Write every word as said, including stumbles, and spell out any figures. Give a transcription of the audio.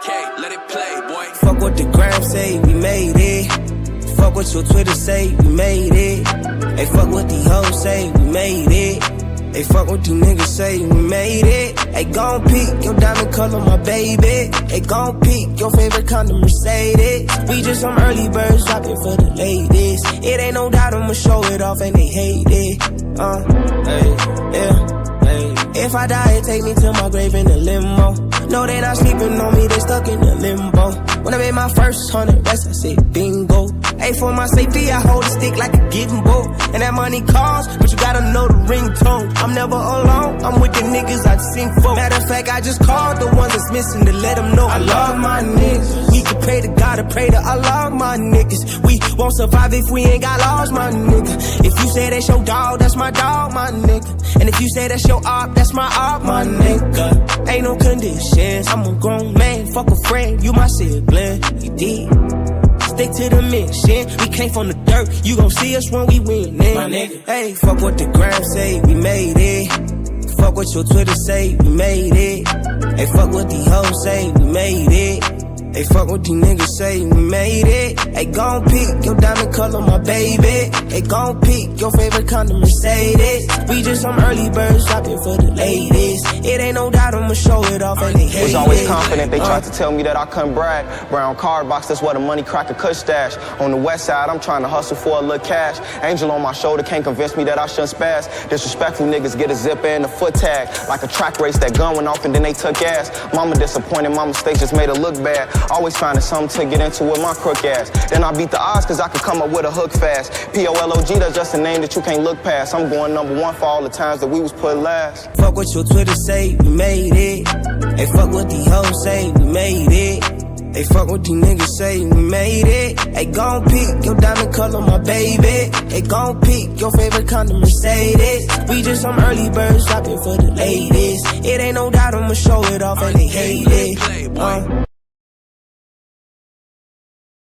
Okay, let it play, boy. Fuck what the gram say, we made it. Fuck what your Twitter say, we made it. Hey, fuck what these hoes say, we made it. Hey, fuck what these niggas say, we made it. Hey, gon' peek your diamond color, my baby. Hey, gon' peek your favorite kind of Mercedes. We just some early birds dropping for the ladies. It ain't no doubt I'ma show it off and they hate it. Uh, hey, yeah, hey. If I die, it take me to my grave in a limo. No, they not sleeping on me, they stuck in the limbo. When I made my first hundred rest, I said bingo. Hey, for my safety, I hold a stick like a getting boat. And that money costs, but you gotta know the ringtone. I'm never alone, I'm with the niggas I sing for. Matter of fact, I just called the ones that's missing to let them know I love my niggas. We can pray to God or pray to Allah, my niggas. We won't survive if we ain't got laws, my nigga. If you say that's your dog, that's my dog, my nigga. And if you say that's your op, that's my op, my nigga. Ain't no conditions, I'm a grown man. Fuck a friend, you my sibling, you did. Stick to the mission, we came from the dirt. You gon' see us when we win, my nigga. Hey, fuck what the gram say, we made it. Fuck what your Twitter say, we made it. Hey, fuck what these hoes say, we made it. Hey, fuck what these niggas say, we made it. Hey, gon' peek your diamond color, my baby. Hey, gon' peek your favorite kind of Mercedes. We just some early birds dropping for the ladies. It ain't no doubt I'ma show it off and they hate it. Was always confident, they tried to tell me that I couldn't brag. Brown card box, that's where the money cracker could stash. On the west side, I'm trying to hustle for a little cash. Angel on my shoulder can't convince me that I shouldn't spaz. Disrespectful niggas get a zipper and a foot tag. Like a track race, that gun went off and then they took ass. Mama disappointed, my mistake just made her look bad. Always finding something to get into with my crook ass. Then I beat the odds cause I could come up with a hook fast. P O L O G, that's just a name that you can't look past. I'm going number one for all the times that we was put last. Fuck what your Twitter say, we made it. Hey, fuck what these hoes say, we made it. Hey, fuck what these niggas say, we made it. Hey, gon' peek your diamond color, my baby. Hey, gon' peek your favorite kind of Mercedes. We just some early birds dropping for the ladies. It ain't no doubt I'ma show it off and they hate it. Uh.